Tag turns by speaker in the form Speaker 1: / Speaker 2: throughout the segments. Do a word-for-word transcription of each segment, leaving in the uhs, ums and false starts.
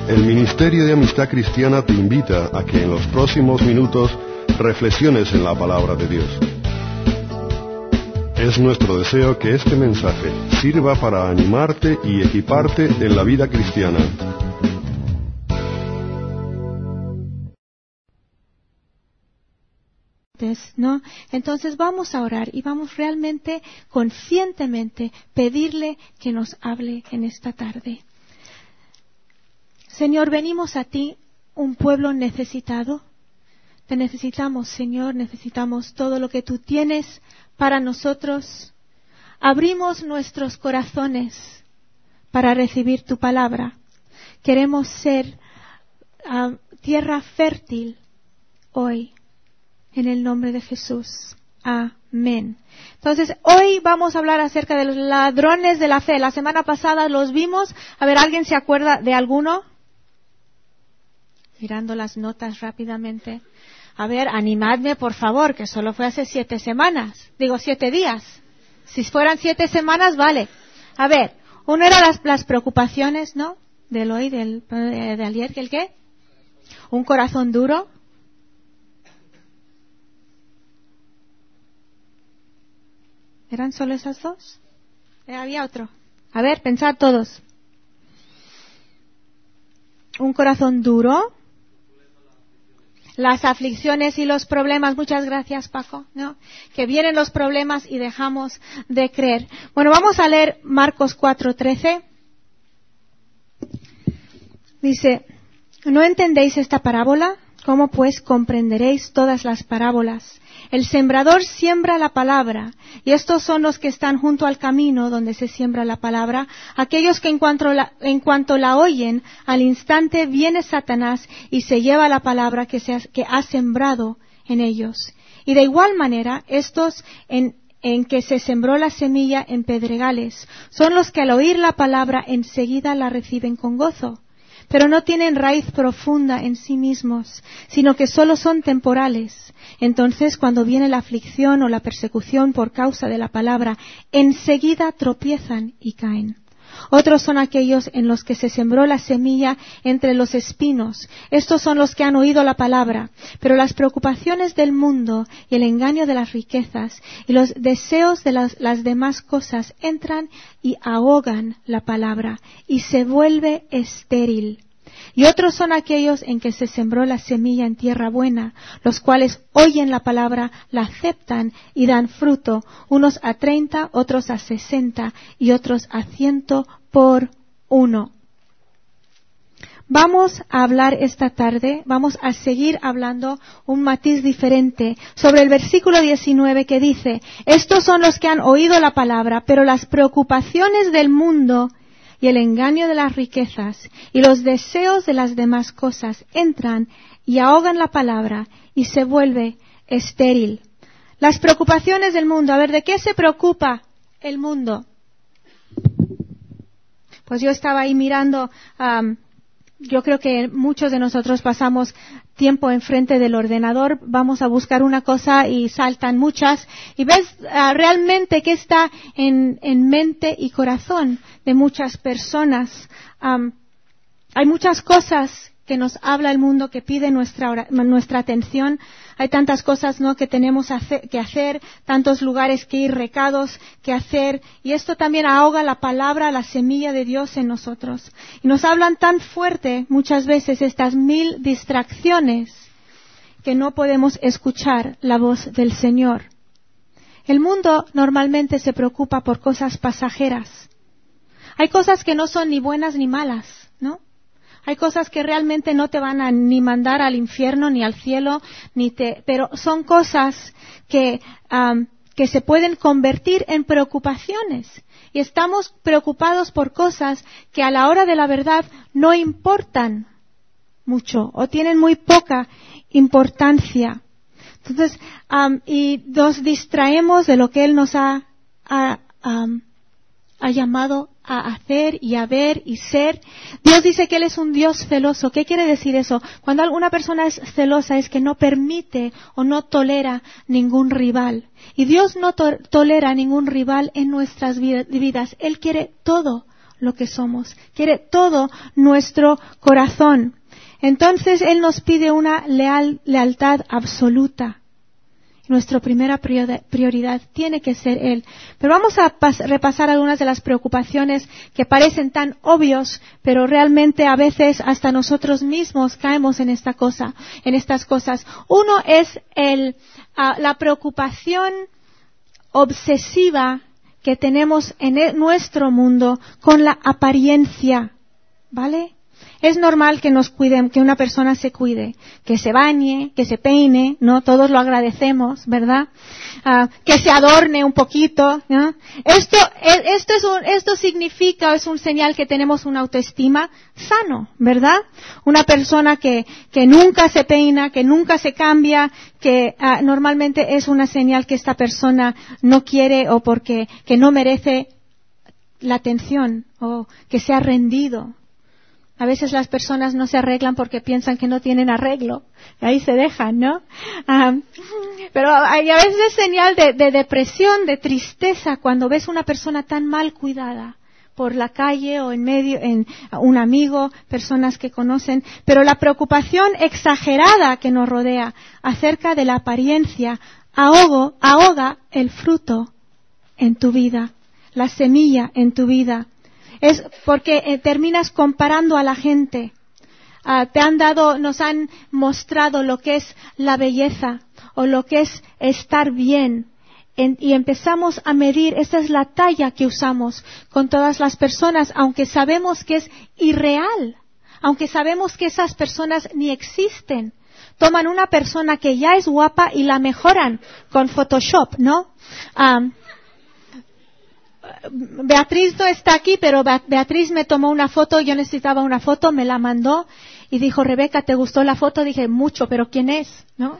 Speaker 1: El Ministerio de Amistad Cristiana te invita a que en los próximos minutos reflexiones en la palabra de Dios. Es nuestro deseo que este mensaje sirva para animarte y equiparte en la vida cristiana.
Speaker 2: ¿No? Entonces vamos a orar y vamos realmente, conscientemente, pedirle que nos hable en esta tarde. Señor, venimos a ti, un pueblo necesitado. Te necesitamos, Señor, necesitamos todo lo que tú tienes para nosotros. Abrimos nuestros corazones para recibir tu palabra. Queremos ser uh, tierra fértil hoy. En el nombre de Jesús. Amén. Entonces, hoy vamos a hablar acerca de los ladrones de la fe. La semana pasada los vimos. A ver, ¿alguien se acuerda de alguno? Mirando las notas rápidamente. A ver, animadme, por favor, que solo fue hace siete semanas. Digo, siete días. Si fueran siete semanas, vale. A ver, uno era las, las preocupaciones, ¿no? Del hoy, del, de ayer, ¿el qué? Un corazón duro. ¿Eran solo esas dos? Eh, había otro. A ver, pensad todos. Un corazón duro. Las aflicciones y los problemas. Muchas gracias, Paco. ¿No? Que vienen los problemas y dejamos de creer. Bueno, vamos a leer Marcos cuatro trece. Dice, ¿no entendéis esta parábola? ¿Cómo pues comprenderéis todas las parábolas? El sembrador siembra la palabra, y estos son los que están junto al camino donde se siembra la palabra, aquellos que en cuanto la, en cuanto la oyen, al instante viene Satanás y se lleva la palabra que, se ha, que ha sembrado en ellos. Y de igual manera, estos en, en que se sembró la semilla en pedregales, son los que al oír la palabra enseguida la reciben con gozo. Pero no tienen raíz profunda en sí mismos, sino que solo son temporales. Entonces, cuando viene la aflicción o la persecución por causa de la palabra, enseguida tropiezan y caen. Otros son aquellos en los que se sembró la semilla entre los espinos. Estos son los que han oído la palabra, pero las preocupaciones del mundo y el engaño de las riquezas y los deseos de las, las demás cosas entran y ahogan la palabra y se vuelve estéril. Y otros son aquellos en que se sembró la semilla en tierra buena, los cuales oyen la palabra, la aceptan y dan fruto, unos a treinta, otros a sesenta y otros a ciento por uno. Vamos a hablar esta tarde, vamos a seguir hablando un matiz diferente sobre el versículo diecinueve que dice, estos son los que han oído la palabra, pero las preocupaciones del mundo y el engaño de las riquezas y los deseos de las demás cosas entran y ahogan la palabra y se vuelve estéril. Las preocupaciones del mundo. A ver, ¿de qué se preocupa el mundo? Pues yo estaba ahí mirando, um, yo creo que muchos de nosotros pasamos tiempo enfrente del ordenador, vamos a buscar una cosa y saltan muchas, y ves uh, realmente qué está en, en mente y corazón de muchas personas. Um, hay muchas cosas que nos habla el mundo, que pide nuestra, nuestra atención. Hay tantas cosas, ¿no?, que tenemos hace, que hacer, tantos lugares que ir, recados que hacer, y esto también ahoga la palabra, la semilla de Dios en nosotros. Y nos hablan tan fuerte muchas veces estas mil distracciones que no podemos escuchar la voz del Señor. El mundo normalmente se preocupa por cosas pasajeras. Hay cosas que no son ni buenas ni malas, ¿no? Hay cosas que realmente no te van a ni mandar al infierno ni al cielo, ni te, pero son cosas que, um, que se pueden convertir en preocupaciones. Y estamos preocupados por cosas que a la hora de la verdad no importan mucho o tienen muy poca importancia. Entonces, um, y nos distraemos de lo que Él nos ha, ha, um, ha llamado a hacer y a ver y ser. Dios dice que Él es un Dios celoso. ¿Qué quiere decir eso? Cuando alguna persona es celosa es que no permite o no tolera ningún rival. Y Dios no to- tolera ningún rival en nuestras vidas. Él quiere todo lo que somos, quiere todo nuestro corazón. Entonces Él nos pide una leal, lealtad absoluta. Nuestra primera prioridad tiene que ser Él. Pero vamos a pas- repasar algunas de las preocupaciones que parecen tan obvios, pero realmente a veces hasta nosotros mismos caemos en esta cosa, en estas cosas. Uno es el, uh, la preocupación obsesiva que tenemos en el, nuestro mundo con la apariencia, ¿vale? Es normal que nos cuiden, que una persona se cuide, que se bañe, que se peine, ¿no? Todos lo agradecemos, ¿verdad? Uh, que se adorne un poquito, ¿no? Esto, esto es un, esto significa, es un señal que tenemos una autoestima sano, ¿verdad? Una persona que, que nunca se peina, que nunca se cambia, que uh, normalmente es una señal que esta persona no quiere o porque, que no merece la atención o que se ha rendido. A veces las personas no se arreglan porque piensan que no tienen arreglo. Y ahí se dejan, ¿no? Um, pero hay, a veces es señal de, de depresión, de tristeza, cuando ves una persona tan mal cuidada por la calle o en medio, en un amigo, personas que conocen. Pero la preocupación exagerada que nos rodea acerca de la apariencia ahogo, ahoga el fruto en tu vida, la semilla en tu vida. Es porque eh, terminas comparando a la gente. Uh, te han dado, nos han mostrado lo que es la belleza o lo que es estar bien. En, y empezamos a medir, esa es la talla que usamos con todas las personas, aunque sabemos que es irreal, aunque sabemos que esas personas ni existen. Toman una persona que ya es guapa y la mejoran con Photoshop, ¿no? Um, Beatriz no está aquí, pero Beatriz me tomó una foto, yo necesitaba una foto, me la mandó y dijo, Rebeca, ¿te gustó la foto? Dije, mucho, pero ¿quién es? ¿No?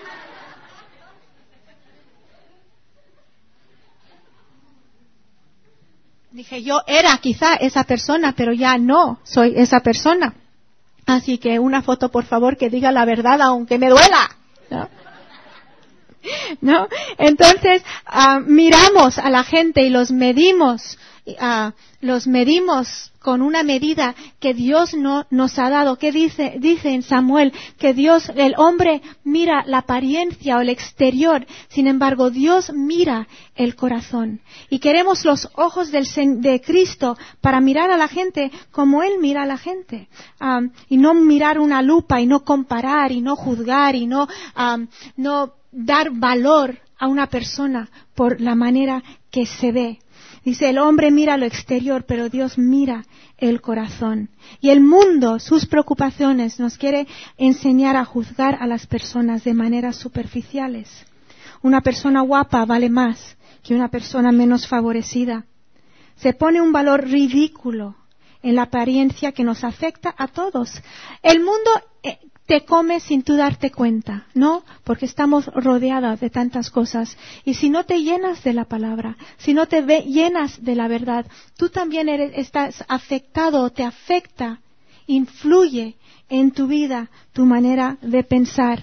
Speaker 2: Dije, yo era quizá esa persona, pero ya no soy esa persona. Así que una foto, por favor, que diga la verdad, aunque me duela, ¿no? ¿No? Entonces, uh, miramos a la gente y los medimos, uh, los medimos con una medida que Dios no nos ha dado. ¿Qué dice? Dice en Samuel que Dios, el hombre mira la apariencia o el exterior, sin embargo Dios mira el corazón. Y queremos los ojos del, de Cristo para mirar a la gente como Él mira a la gente. Um, y no mirar una lupa y no comparar y no juzgar y no, um, no dar valor a una persona por la manera que se ve. Dice, el hombre mira lo exterior, pero Dios mira el corazón. Y el mundo, sus preocupaciones, nos quiere enseñar a juzgar a las personas de maneras superficiales. Una persona guapa vale más que una persona menos favorecida. Se pone un valor ridículo en la apariencia que nos afecta a todos. El mundo eh, te come sin tú darte cuenta, ¿no? Porque estamos rodeadas de tantas cosas. Y si no te llenas de la palabra, si no te ve, llenas de la verdad, tú también eres, estás afectado, te afecta, influye en tu vida, tu manera de pensar.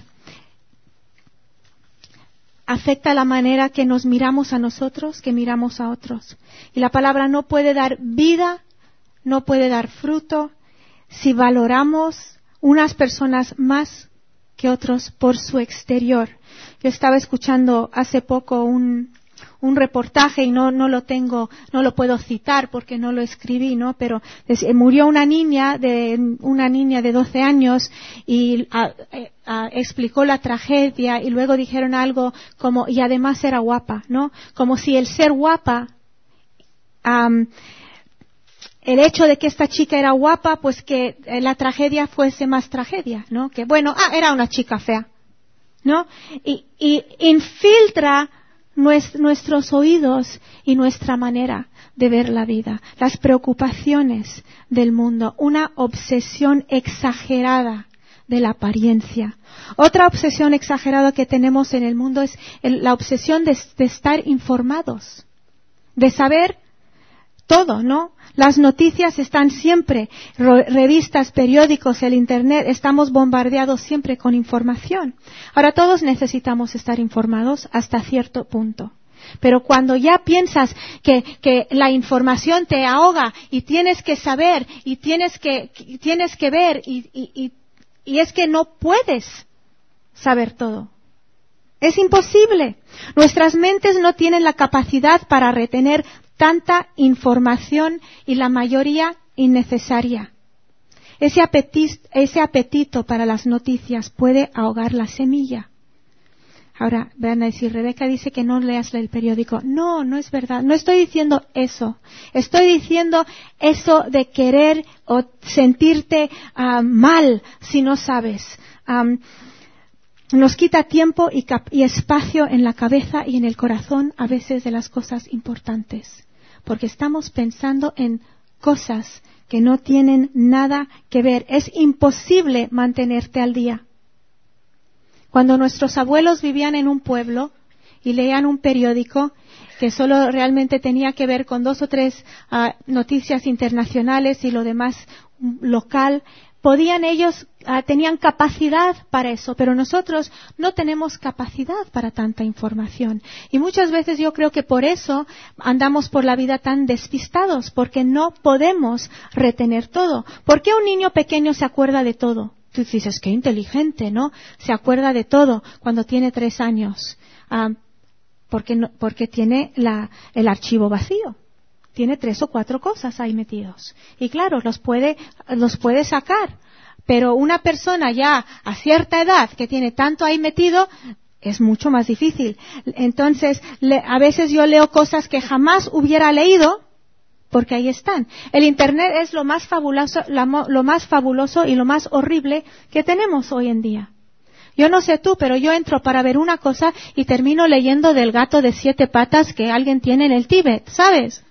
Speaker 2: Afecta la manera que nos miramos a nosotros, que miramos a otros. Y la palabra no puede dar vida, no puede dar fruto, si valoramos unas personas más que otros por su exterior. Yo estaba escuchando hace poco un, un reportaje y no, no lo tengo, no lo puedo citar porque no lo escribí, ¿no? Pero murió una niña de, una niña de doce años y a, a, explicó la tragedia y luego dijeron algo como, y además era guapa, ¿no? Como si el ser guapa, um, el hecho de que esta chica era guapa, pues que la tragedia fuese más tragedia, ¿no? Que bueno, ah, era una chica fea, ¿no? Y, y infiltra nues, nuestros oídos y nuestra manera de ver la vida, las preocupaciones del mundo, una obsesión exagerada de la apariencia. Otra obsesión exagerada que tenemos en el mundo es el, la obsesión de, de estar informados, de saber todo, ¿no? Las noticias están siempre, revistas, periódicos, el Internet, estamos bombardeados siempre con información. Ahora todos necesitamos estar informados hasta cierto punto. Pero cuando ya piensas que, que la información te ahoga y tienes que saber y tienes que, tienes que ver y, y, y, y es que no puedes saber todo. Es imposible. Nuestras mentes no tienen la capacidad para retener tanta información y la mayoría innecesaria. Ese apetito, ese apetito para las noticias puede ahogar la semilla. Ahora, van a decir, Rebeca dice que no leas el periódico. No, no es verdad. No estoy diciendo eso. Estoy diciendo eso de querer o sentirte uh, mal si no sabes. Um, nos quita tiempo y, cap- y espacio en la cabeza y en el corazón a veces de las cosas importantes. Porque estamos pensando en cosas que no tienen nada que ver. Es imposible mantenerte al día. Cuando nuestros abuelos vivían en un pueblo y leían un periódico que solo realmente tenía que ver con dos o tres uh, noticias internacionales y lo demás um, local, podían ellos, uh, tenían capacidad para eso, pero nosotros no tenemos capacidad para tanta información. Y muchas veces yo creo que por eso andamos por la vida tan despistados, porque no podemos retener todo. ¿Por qué un niño pequeño se acuerda de todo? Tú dices, qué inteligente, ¿no? Se acuerda de todo cuando tiene tres años. Ah, porque, no, porque tiene la, el archivo vacío. Tiene tres o cuatro cosas ahí metidos. Y claro, los puede, los puede sacar. Pero una persona ya a cierta edad que tiene tanto ahí metido, es mucho más difícil. Entonces, le, a veces yo leo cosas que jamás hubiera leído, porque ahí están. El Internet es lo más fabuloso, la, lo más fabuloso y lo más horrible que tenemos hoy en día. Yo no sé tú, pero yo entro para ver una cosa y termino leyendo del gato de siete patas que alguien tiene en el Tíbet, ¿sabes?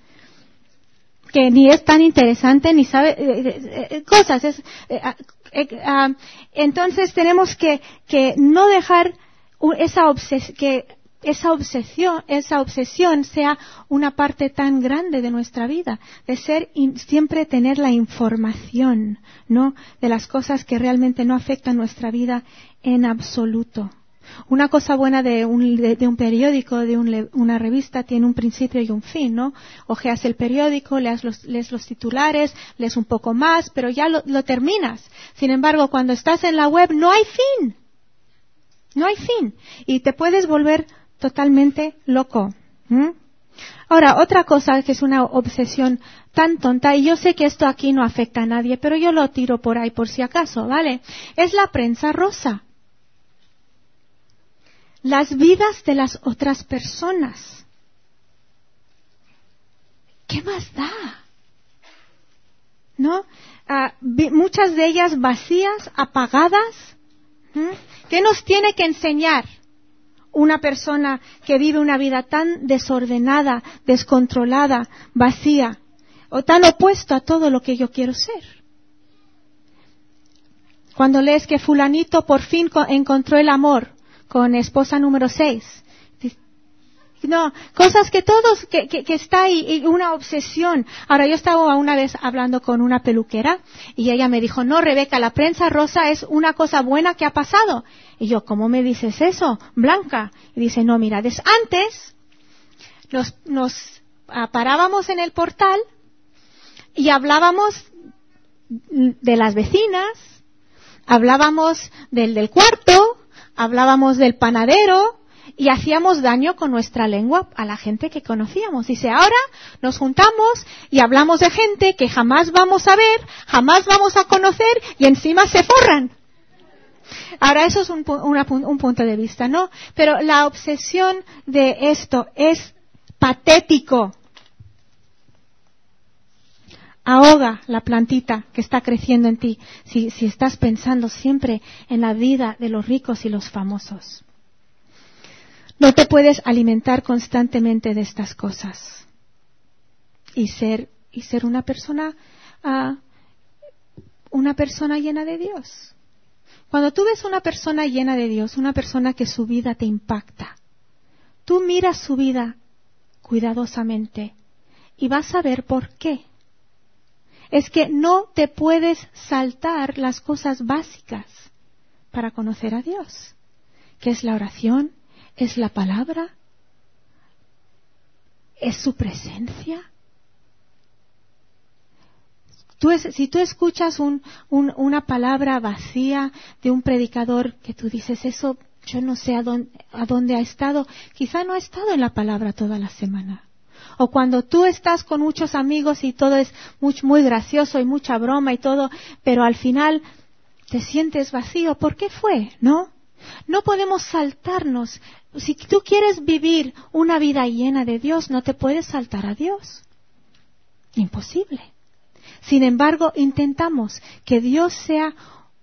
Speaker 2: Que ni es tan interesante ni sabe eh, eh, cosas. Es, eh, eh, eh, entonces tenemos que, que no dejar esa obsesión que esa obsesión, esa obsesión sea una parte tan grande de nuestra vida, de ser in, siempre tener la información, ¿no? De las cosas que realmente no afectan nuestra vida en absoluto. Una cosa buena de un, de, de un periódico, de un, una revista, tiene un principio y un fin, ¿no? Ojeas el periódico, lees los, lees los titulares, lees un poco más, pero ya lo, lo terminas. Sin embargo, cuando estás en la web no hay fin. No hay fin. Y te puedes volver totalmente loco. ¿Mm? Ahora, otra cosa que es una obsesión tan tonta, y yo sé que esto aquí no afecta a nadie, pero yo lo tiro por ahí por si acaso, ¿vale? Es la prensa rosa. Las vidas de las otras personas. ¿Qué más da? ¿No? Ah, muchas de ellas vacías, apagadas. ¿Mm? ¿Qué nos tiene que enseñar una persona que vive una vida tan desordenada, descontrolada, vacía, o tan opuesto a todo lo que yo quiero ser? Cuando lees que fulanito por fin encontró el amor con esposa número seis. No, cosas que todos, que, que, que está ahí, y una obsesión. Ahora, yo estaba una vez hablando con una peluquera y ella me dijo, no, Rebeca, la prensa rosa es una cosa buena que ha pasado. Y yo, ¿cómo me dices eso, Blanca? Y dice, no, mira, des, antes nos, nos ah, parábamos en el portal y hablábamos de las vecinas, hablábamos del del cuarto, hablábamos del panadero, y hacíamos daño con nuestra lengua a la gente que conocíamos. Dice, ahora nos juntamos y hablamos de gente que jamás vamos a ver, jamás vamos a conocer y encima se forran. Ahora eso es un, una, un punto de vista, ¿no? Pero la obsesión de esto es patético. Ahoga la plantita que está creciendo en ti si, si estás pensando siempre en la vida de los ricos y los famosos. No te puedes alimentar constantemente de estas cosas y ser y ser una persona uh, una persona llena de Dios. Cuando tú ves una persona llena de Dios, una persona que su vida te impacta, tú miras su vida cuidadosamente y vas a ver por qué. Es que no te puedes saltar las cosas básicas para conocer a Dios, que es la oración, es la palabra, es su presencia. Tú es, si tú escuchas un, un, una palabra vacía de un predicador que tú dices, eso yo no sé a dónde, a dónde ha estado, quizá no ha estado en la palabra toda la semana. O cuando tú estás con muchos amigos y todo es muy, muy gracioso y mucha broma y todo, pero al final te sientes vacío. ¿Por qué fue? ¿No? No podemos saltarnos. Si tú quieres vivir una vida llena de Dios, no te puedes saltar a Dios. Imposible. Sin embargo, intentamos que Dios sea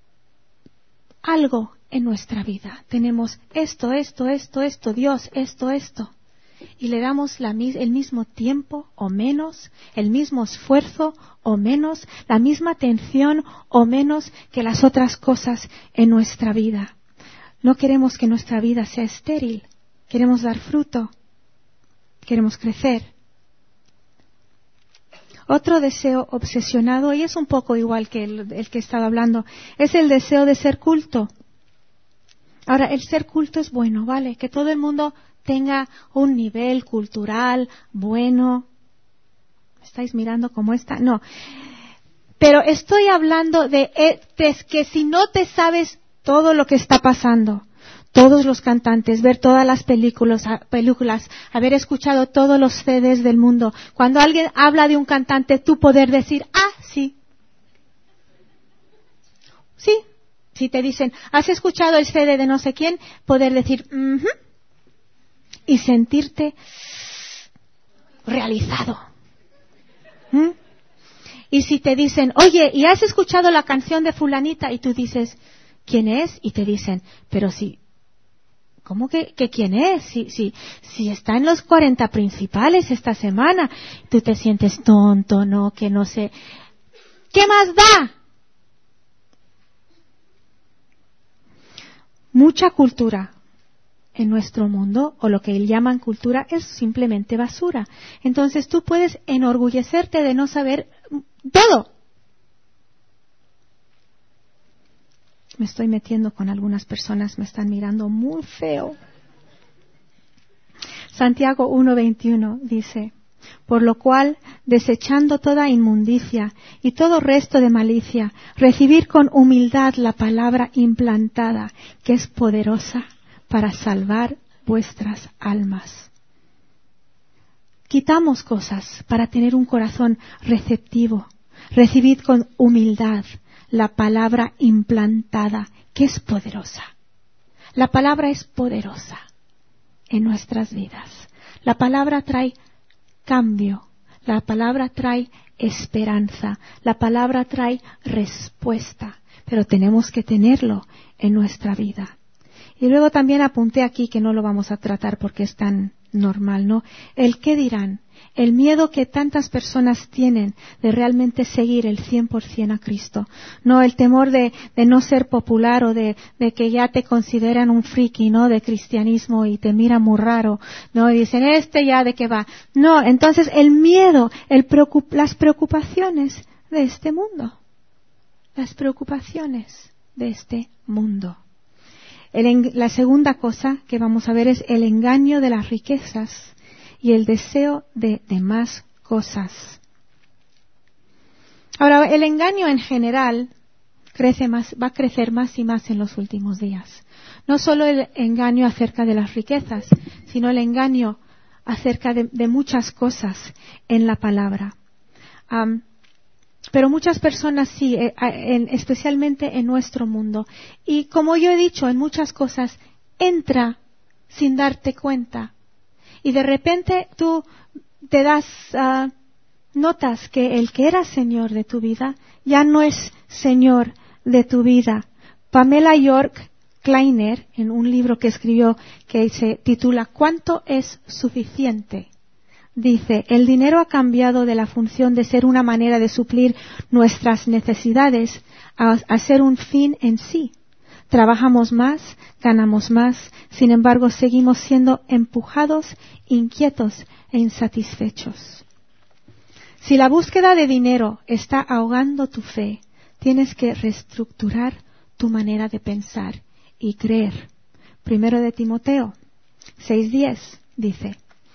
Speaker 2: algo en nuestra vida. Tenemos esto, esto, esto, esto, Dios, esto, esto. Y le damos la, el mismo tiempo o menos, el mismo esfuerzo o menos, la misma atención o menos que las otras cosas en nuestra vida. No queremos que nuestra vida sea estéril. Queremos dar fruto. Queremos crecer. Otro deseo obsesionado, y es un poco igual que el, el que estaba hablando, es el deseo de ser culto. Ahora, el ser culto es bueno, ¿vale? Que todo el mundo tenga un nivel cultural bueno. ¿Me estáis mirando cómo está? No. Pero estoy hablando de, de que si no te sabes todo lo que está pasando, todos los cantantes, ver todas las películas, películas, haber escuchado todos los C Ds del mundo. Cuando alguien habla de un cantante, tú poder decir, ah, sí. Sí. Si te dicen, ¿has escuchado el C D de no sé quién? Poder decir, mhm. Y sentirte realizado. ¿Mm? Y si te dicen, oye, ¿y has escuchado la canción de fulanita? Y tú dices, ¿quién es? Y te dicen, pero si, ¿cómo que, que quién es? Si, si, si está en los cuarenta principales esta semana. Tú te sientes tonto, ¿no? Que no sé. ¿Qué más da? Mucha cultura en nuestro mundo, o lo que llaman cultura, es simplemente basura. Entonces tú puedes enorgullecerte de no saber todo. Me estoy metiendo con algunas personas, me están mirando muy feo. Santiago uno veintiuno dice, por lo cual, desechando toda inmundicia y todo resto de malicia, recibir con humildad la palabra implantada, que es poderosa para salvar vuestras almas. Quitamos cosas para tener un corazón receptivo. Recibid con humildad la palabra implantada, que es poderosa. La palabra es poderosa en nuestras vidas. La palabra trae cambio. La palabra trae esperanza. La palabra trae respuesta. Pero tenemos que tenerlo en nuestra vida. Y luego también apunté aquí, que no lo vamos a tratar porque es tan normal, ¿no? El qué dirán, el miedo que tantas personas tienen de realmente seguir el cien por ciento a Cristo. No, el temor de, de no ser popular o de, de que ya te consideran un friki, ¿no? De cristianismo y te miran muy raro, ¿no? Y dicen, este ya de qué va. No, entonces el miedo, el preocup- las preocupaciones de este mundo. Las preocupaciones de este mundo. El, la segunda cosa que vamos a ver es el engaño de las riquezas y el deseo de, de más cosas. Ahora, el engaño en general crece más, va a crecer más y más en los últimos días. No solo el engaño acerca de las riquezas, sino el engaño acerca de, de muchas cosas en la palabra. Um, Pero muchas personas sí, eh, en, especialmente en nuestro mundo. Y como yo he dicho, en muchas cosas entra sin darte cuenta. Y de repente tú te das, uh, notas que el que era Señor de tu vida ya no es Señor de tu vida. Pamela York Kleiner, en un libro que escribió que se titula ¿Cuánto es suficiente?, dice, el dinero ha cambiado de la función de ser una manera de suplir nuestras necesidades a, a ser un fin en sí. Trabajamos más, ganamos más, sin embargo seguimos siendo empujados, inquietos e insatisfechos. Si la búsqueda de dinero está ahogando tu fe, tienes que reestructurar tu manera de pensar y creer. Primero de Timoteo seis diez dice,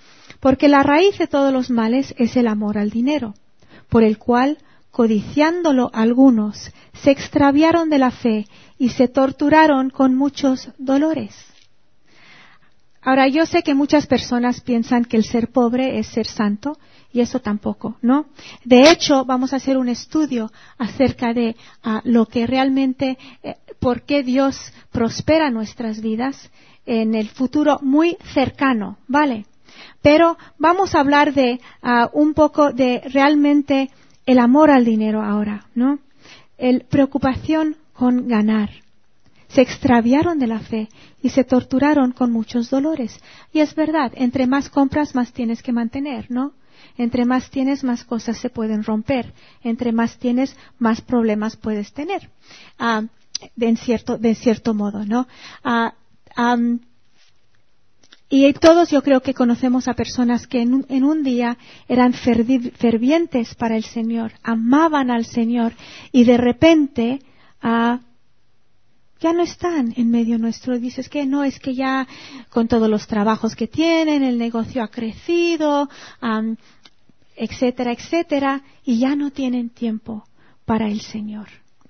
Speaker 2: Porque la raíz de todos los males es el amor al dinero, por el cual, codiciándolo algunos, se extraviaron de la fe y se torturaron con muchos dolores. Ahora, yo sé que muchas personas piensan que el ser pobre es ser santo, y eso tampoco, ¿no? De hecho, vamos a hacer un estudio acerca de uh, lo que realmente, eh, por qué Dios prospera nuestras vidas en el futuro muy cercano, ¿vale? Pero vamos a hablar de uh, un poco de realmente el amor al dinero ahora, ¿no? El preocupación con ganar. Se extraviaron de la fe y se torturaron con muchos dolores. Y es verdad, entre más compras, más tienes que mantener, ¿no? Entre más tienes, más cosas se pueden romper. Entre más tienes, más problemas puedes tener. Uh, de, en cierto, de cierto modo, ¿no? Uh, um, y todos yo creo que conocemos a personas que en un, en un día eran fervi- fervientes para el Señor, amaban al Señor, y de repente uh, ya no están en medio nuestro. Dices que no, es que ya con todos los trabajos que tienen, el negocio ha crecido, um, etcétera, etcétera, y ya no tienen tiempo para el Señor.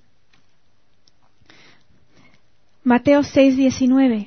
Speaker 2: Mateo seis diecinueve.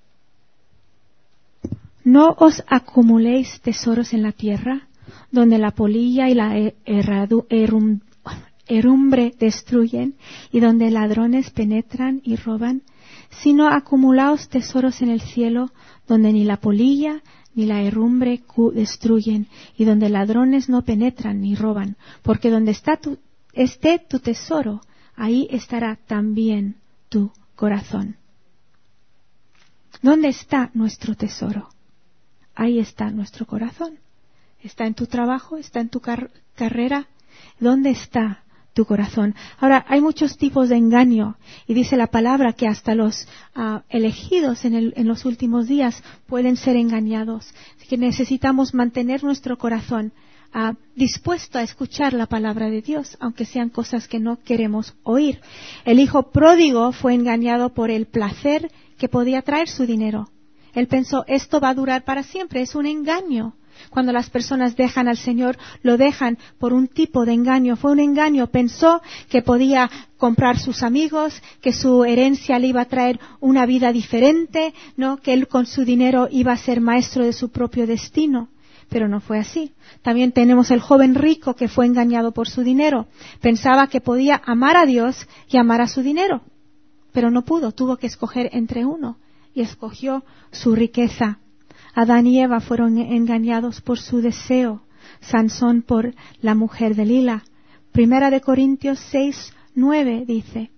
Speaker 2: No os acumuléis tesoros en la tierra, donde la polilla y la herradu, herum, herumbre destruyen, y donde ladrones penetran y roban, sino acumulaos tesoros en el cielo, donde ni la polilla ni la herrumbre destruyen, y donde ladrones no penetran ni roban, porque donde está tu, esté tu tesoro, ahí estará también tu corazón. ¿Dónde está nuestro tesoro? Ahí está nuestro corazón. ¿Está en tu trabajo? ¿Está en tu car- carrera? ¿Dónde está tu corazón? Ahora, hay muchos tipos de engaño, y dice la palabra que hasta los uh, elegidos en, el, en los últimos días pueden ser engañados. Así que necesitamos mantener nuestro corazón uh, dispuesto a escuchar la palabra de Dios, aunque sean cosas que no queremos oír. El hijo pródigo fue engañado por el placer que podía traer su dinero. Él pensó, esto va a durar para siempre. Es un engaño. Cuando las personas dejan al Señor, lo dejan por un tipo de engaño. Fue un engaño. Pensó que podía comprar sus amigos, que su herencia le iba a traer una vida diferente, ¿no? Que él con su dinero iba a ser maestro de su propio destino. Pero no fue así. También tenemos el joven rico que fue engañado por su dinero. Pensaba que podía amar a Dios y amar a su dinero. Pero no pudo. Tuvo que escoger entre uno. Y escogió su riqueza. Adán y Eva fueron engañados por su deseo. Sansón por la mujer de Lila. Primera de Corintios seis, nueve dice: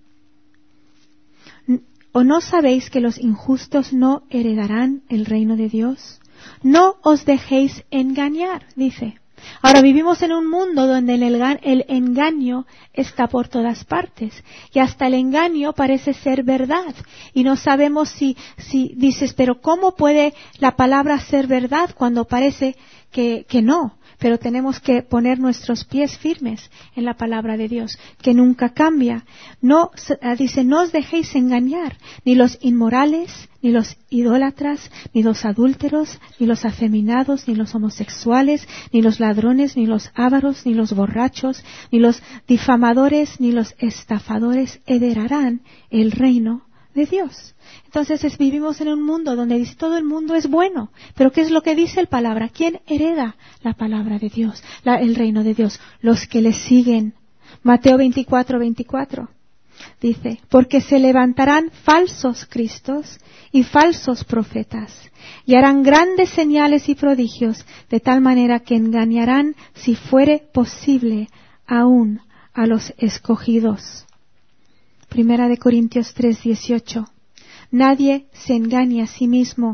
Speaker 2: ¿O no sabéis que los injustos no heredarán el reino de Dios? No os dejéis engañar, dice. Ahora vivimos en un mundo donde el, el engaño está por todas partes, y hasta el engaño parece ser verdad, y no sabemos si, si dices, pero ¿cómo puede la palabra ser verdad cuando parece que, que no? Pero tenemos que poner nuestros pies firmes en la palabra de Dios, que nunca cambia. No, dice, no os dejéis engañar, ni los inmorales, ni los idólatras, ni los adúlteros, ni los afeminados, ni los homosexuales, ni los ladrones, ni los ávaros, ni los borrachos, ni los difamadores, ni los estafadores heredarán el reino de Dios. Entonces es, vivimos en un mundo donde dice todo el mundo es bueno, pero ¿qué es lo que dice la palabra? ¿Quién hereda la palabra de Dios, la, el reino de Dios? Los que le siguen. Mateo veinticuatro, veinticuatro dice, porque se levantarán falsos cristos y falsos profetas, y harán grandes señales y prodigios, de tal manera que engañarán, si fuere posible, aún a los escogidos. Primera de Corintios tres, dieciocho. Nadie se engaña a sí mismo.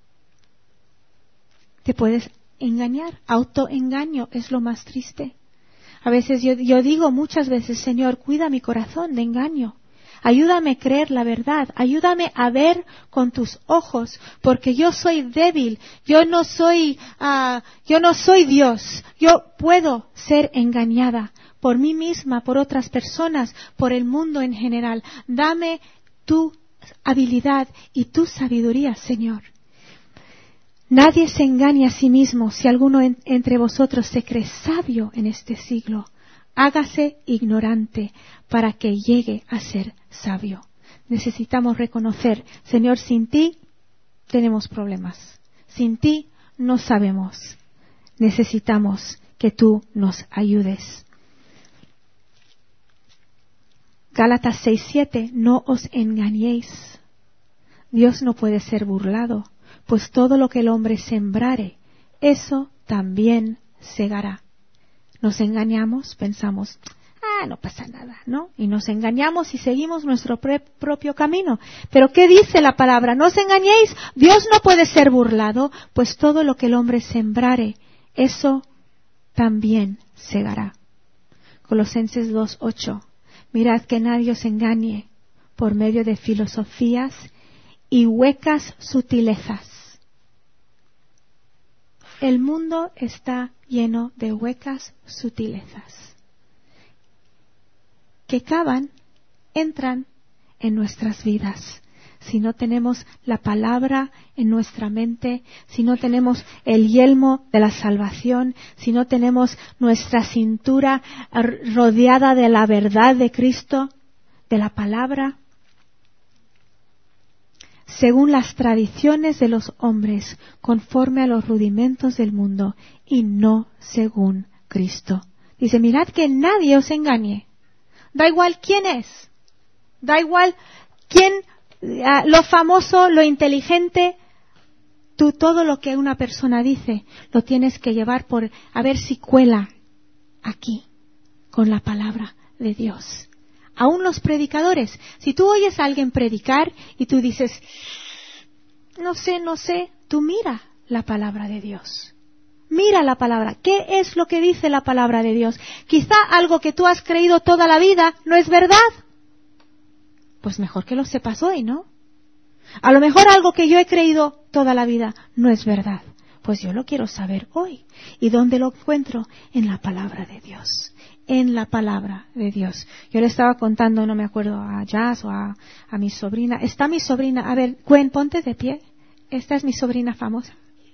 Speaker 2: Te puedes engañar. Autoengaño es lo más triste. A veces yo, yo digo muchas veces, Señor, cuida mi corazón de engaño. Ayúdame a creer la verdad. Ayúdame a ver con tus ojos, porque yo soy débil. Yo no soy, uh, yo no soy Dios. Yo puedo ser engañada por mí misma, por otras personas, por el mundo en general. Dame tu habilidad y tu sabiduría, Señor. Nadie se engañe a sí mismo. Si alguno en, entre vosotros se cree sabio en este siglo, hágase ignorante para que llegue a ser sabio. Necesitamos reconocer, Señor, sin ti tenemos problemas. Sin ti no sabemos. Necesitamos que tú nos ayudes. Gálatas seis siete, no os engañéis. Dios no puede ser burlado, pues todo lo que el hombre sembrare, eso también segará. Nos engañamos, pensamos, ah, no pasa nada, ¿no? Y nos engañamos y seguimos nuestro pre- propio camino. Pero ¿qué dice la palabra? No os engañéis, Dios no puede ser burlado, pues todo lo que el hombre sembrare, eso también segará. Colosenses dos ocho. Mirad que nadie os engañe por medio de filosofías y huecas sutilezas. El mundo está lleno de huecas sutilezas que cavan, entran en nuestras vidas. Si no tenemos la palabra en nuestra mente, si no tenemos el yelmo de la salvación, si no tenemos nuestra cintura rodeada de la verdad de Cristo, de la palabra, según las tradiciones de los hombres, conforme a los rudimentos del mundo, y no según Cristo. Dice, mirad que nadie os engañe. Da igual quién es. Da igual quién, uh, lo famoso, lo inteligente. Tú todo lo que una persona dice lo tienes que llevar por a ver si cuela aquí con la palabra de Dios. Aún los predicadores, si tú oyes a alguien predicar y tú dices, no sé, no sé, tú mira la palabra de Dios. Mira la palabra. ¿Qué es lo que dice la palabra de Dios? Quizá algo que tú has creído toda la vida no es verdad. Pues mejor que lo sepas hoy, ¿no? A lo mejor algo que yo he creído toda la vida no es verdad. Pues yo lo quiero saber hoy. ¿Y dónde lo encuentro? En la palabra de Dios. En la palabra de Dios. Yo le estaba contando, no me acuerdo, a Jazz o a, a mi sobrina. Está mi sobrina, a ver, Gwen, ponte de pie. Esta es mi sobrina famosa.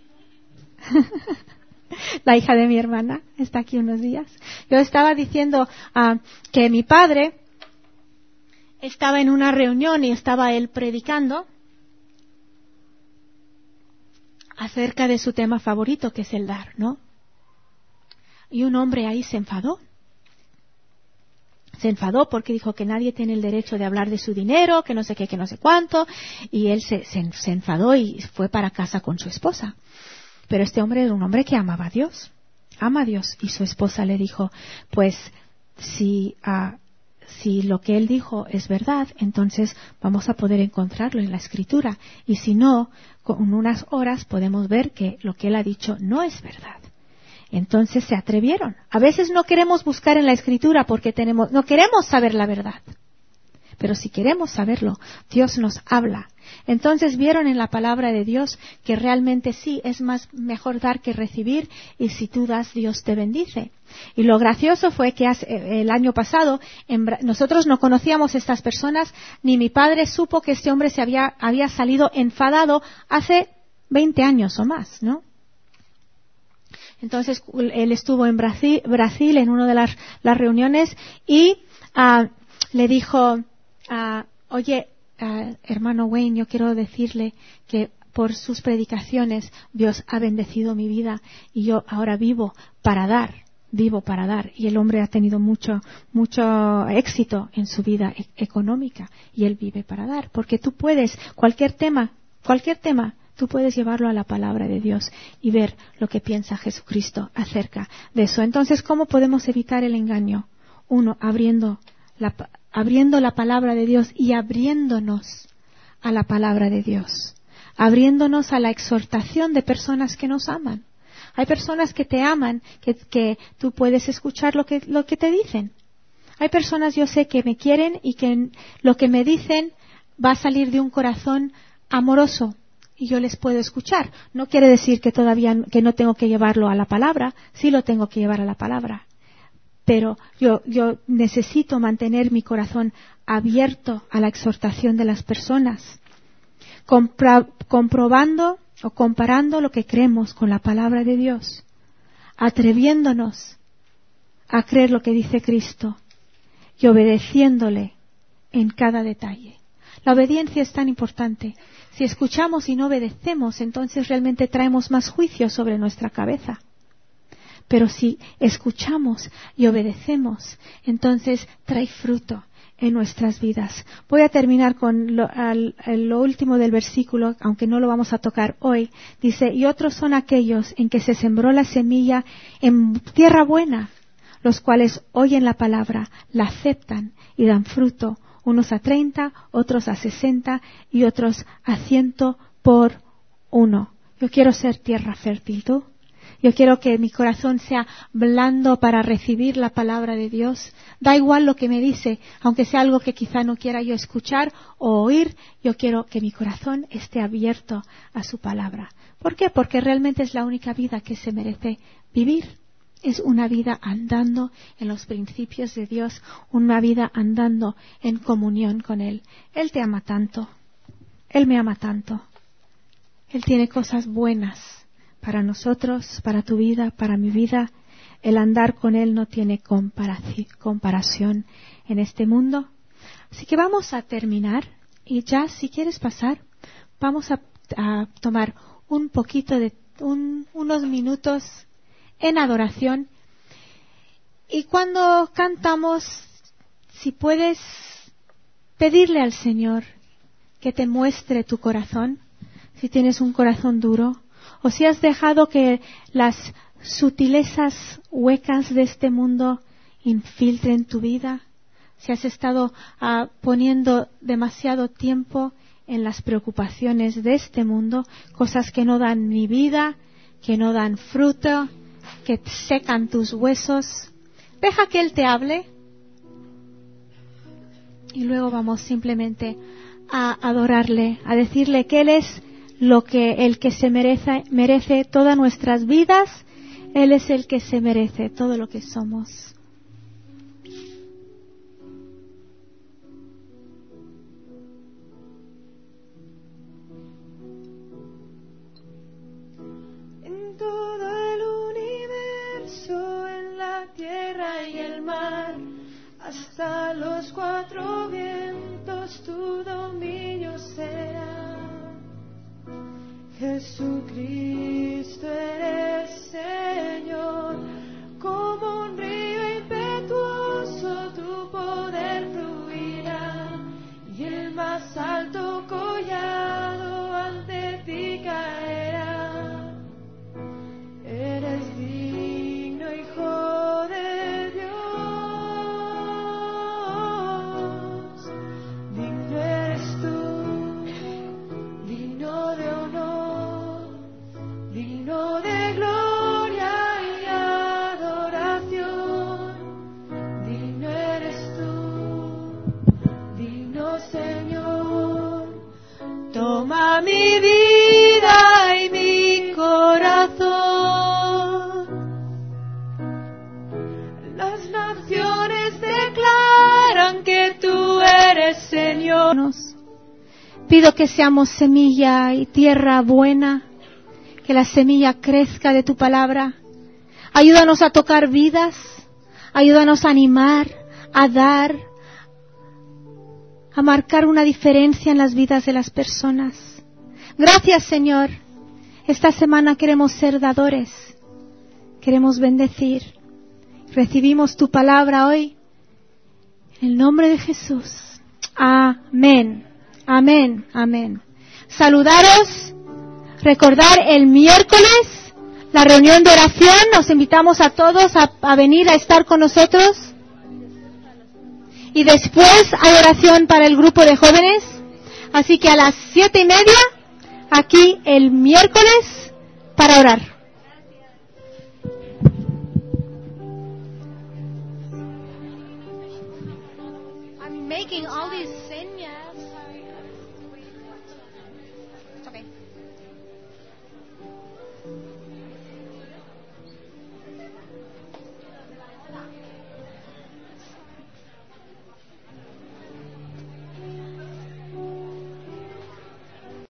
Speaker 2: La hija de mi hermana, está aquí unos días. Yo estaba diciendo uh, que mi padre estaba en una reunión y estaba él predicando acerca de su tema favorito, que es el dar, ¿no? Y un hombre ahí se enfadó. Se enfadó porque dijo que nadie tiene el derecho de hablar de su dinero, que no sé qué, que no sé cuánto, y él se, se, se enfadó y fue para casa con su esposa. Pero este hombre era un hombre que amaba a Dios, ama a Dios, y su esposa le dijo, pues si, uh, si lo que él dijo es verdad, entonces vamos a poder encontrarlo en la Escritura, y si no, con unas horas podemos ver que lo que él ha dicho no es verdad. Entonces se atrevieron. A veces no queremos buscar en la Escritura porque tenemos, no queremos saber la verdad. Pero si queremos saberlo, Dios nos habla. Entonces vieron en la palabra de Dios que realmente sí, es más mejor dar que recibir, y si tú das, Dios te bendice. Y lo gracioso fue que hace, el año pasado en, nosotros no conocíamos a estas personas, ni mi padre supo que este hombre se había, había salido enfadado hace veinte años o más, ¿no? Entonces él estuvo en Brasil, Brasil en una de las, las reuniones y uh, le dijo, uh, oye, uh, hermano Wayne, yo quiero decirle que por sus predicaciones Dios ha bendecido mi vida y yo ahora vivo para dar, vivo para dar. Y el hombre ha tenido mucho, mucho éxito en su vida e- económica y él vive para dar. Porque tú puedes, cualquier tema, cualquier tema, tú puedes llevarlo a la palabra de Dios y ver lo que piensa Jesucristo acerca de eso. Entonces, ¿cómo podemos evitar el engaño? Uno, abriendo la, abriendo la palabra de Dios y abriéndonos a la palabra de Dios. Abriéndonos a la exhortación de personas que nos aman. Hay personas que te aman, que, que tú puedes escuchar lo que, lo que te dicen. Hay personas, yo sé, que me quieren y que lo que me dicen va a salir de un corazón amoroso. Y yo les puedo escuchar. No quiere decir que todavía que no tengo que llevarlo a la palabra. Sí lo tengo que llevar a la palabra. Pero yo, yo necesito mantener mi corazón abierto a la exhortación de las personas. Compra, comprobando o comparando lo que creemos con la palabra de Dios, atreviéndonos a creer lo que dice Cristo y obedeciéndole en cada detalle. La obediencia es tan importante. Si escuchamos y no obedecemos, entonces realmente traemos más juicio sobre nuestra cabeza. Pero si escuchamos y obedecemos, entonces trae fruto en nuestras vidas. Voy a terminar con lo, al, lo último del versículo, aunque no lo vamos a tocar hoy. Dice, y otros son aquellos en que se sembró la semilla en tierra buena, los cuales oyen la palabra, la aceptan y dan fruto, unos a treinta, otros a sesenta y otros a ciento por uno. Yo quiero ser tierra fértil, ¿tú? Yo quiero que mi corazón sea blando para recibir la palabra de Dios. Da igual lo que me dice, aunque sea algo que quizá no quiera yo escuchar o oír, yo quiero que mi corazón esté abierto a su palabra. ¿Por qué? Porque realmente es la única vida que se merece vivir. Es una vida andando en los principios de Dios, una vida andando en comunión con Él. Él te ama tanto, Él me ama tanto. Él tiene cosas buenas para nosotros, para tu vida, para mi vida. El andar con Él no tiene comparación en este mundo. Así que vamos a terminar y ya, si quieres pasar, vamos a, a tomar un poquito de, un, unos minutos en adoración. Y cuando cantamos, si puedes pedirle al Señor que te muestre tu corazón, si tienes un corazón duro, o si has dejado que las sutilezas huecas de este mundo infiltren tu vida, si has estado uh, poniendo demasiado tiempo en las preocupaciones de este mundo, cosas que no dan ni vida, que no dan fruto, que secan tus huesos, deja que Él te hable y luego vamos simplemente a adorarle, a decirle que Él es lo que el que se merece, merece todas nuestras vidas. Él es el que se merece todo lo que somos.
Speaker 3: En todo el universo, en la tierra y el mar, hasta los cuatro vientos, tu dominio será. Jesucristo eres Señor, como un río impetuoso tu poder fluirá, y el más alto collado ante ti caerá. Eres digno, Hijo de Dios, digno eres tú, digno de honor, digno de gloria y adoración, digno eres tú, digno Señor. Toma mi vida y mi corazón, las naciones declaran que tú eres Señor.
Speaker 2: Pido que seamos semilla y tierra buena, que la semilla crezca de tu palabra. Ayúdanos a tocar vidas, ayúdanos a animar, a dar, a marcar una diferencia en las vidas de las personas. Gracias, Señor. Esta semana queremos ser dadores, queremos bendecir. Recibimos tu palabra hoy, en el nombre de Jesús. Amén, amén, amén. Saludaros. Recordar el miércoles la reunión de oración. Nos invitamos a todos a, a venir a estar con nosotros. Y después hay oración para el grupo de jóvenes. Así que a las siete y media, aquí el miércoles, para orar.